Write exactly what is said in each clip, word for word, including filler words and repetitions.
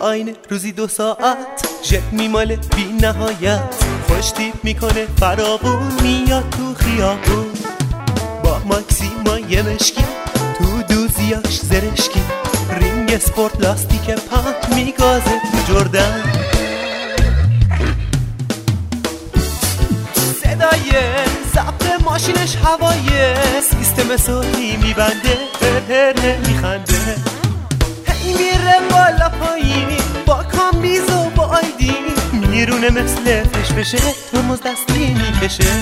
آینه روزی دو ساعت ژت میماله بی نهایت، خوش تیپ میکنه فراغون، میاد تو خیابون با ماکسیمای مشکی، تو دوزیاش زرشکی، رینگ اسپورت لاستیک پمپ میگازه تو جردن. صدای ضبط ماشینش هوایه، سیستم صوتی میبنده، هر میخنده، هی میره بالا پایین با کامبیز و با آیدی، میرونه مثل فشفشه ترمز دستی میکشه.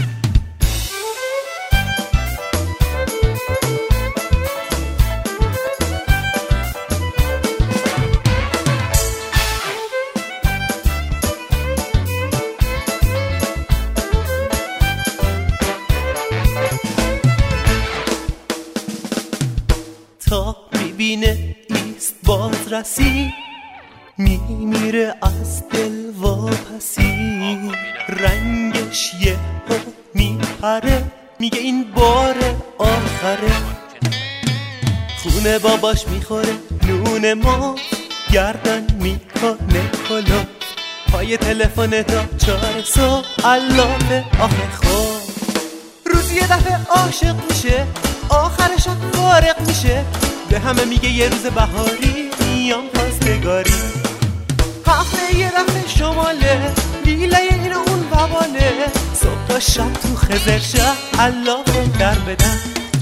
تا میبینه ایست بازرسی، میمیره از دل واپسی، رنگش یه ها میپره، میگه این بار آخره، خونه باباش میخوره نون ما، گردن میکنه کلا، پای تلفن تا چهار صبح علامه آخه خواب. روزی یه دفعه عاشق میشه، آخرش فارق میشه، به همه میگه یه روز بهاری میام خواستگاری، هفته یه دفعه شماله، لیله این اون باباله، صبح تا شب تو خزرشه الله در بدن.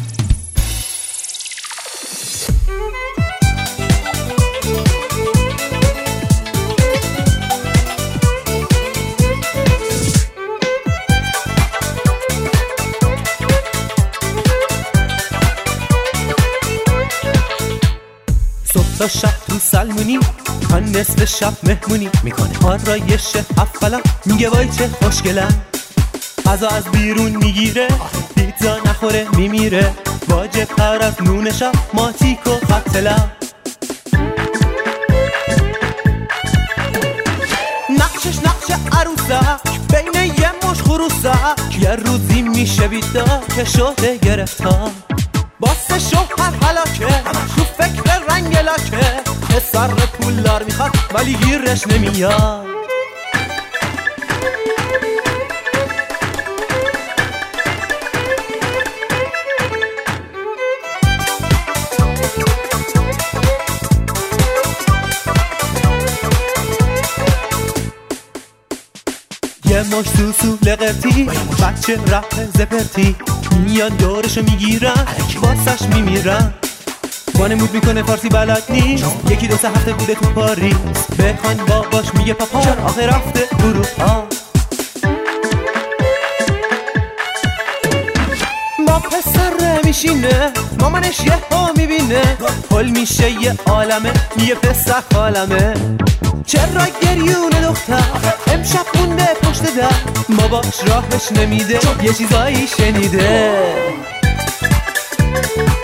تا شب تو سلمونی، تا نصف شب مهمونی میکنه، آرایش افلا میگه وای چه خوشگلم، غذا از بیرون میگیره، پیتزا نخوره میمیره، واجب تر از نون شب ماتیک و خطلم، نقشش نقش عروسک بین یه مش خروسک، یه روزی میشه بیدار که شده گرفتار، باسه شوهر حلاکه تو فکر رنگ لاکه، سر پولدار میخواد ولی گیرش نمیاد. یه مش سوسو لقرتی، بچه رپ زپرتی، میان دورشو میگیرن واسش میمیرن، وانمود میکنه فارسی بلد نیست، یکی دو سه هفته بوده تو پاریس، بخوان باباش میگه پاپا آخه رفته اروپا. با پسر میشینه، مامانش یه ها میبینه، پل میشه یه عالمه، میگه پسر خالمه، چرا گریون دختر امشب مونده پشت در، باباش راهش نمیده یه چیزایی شنیده.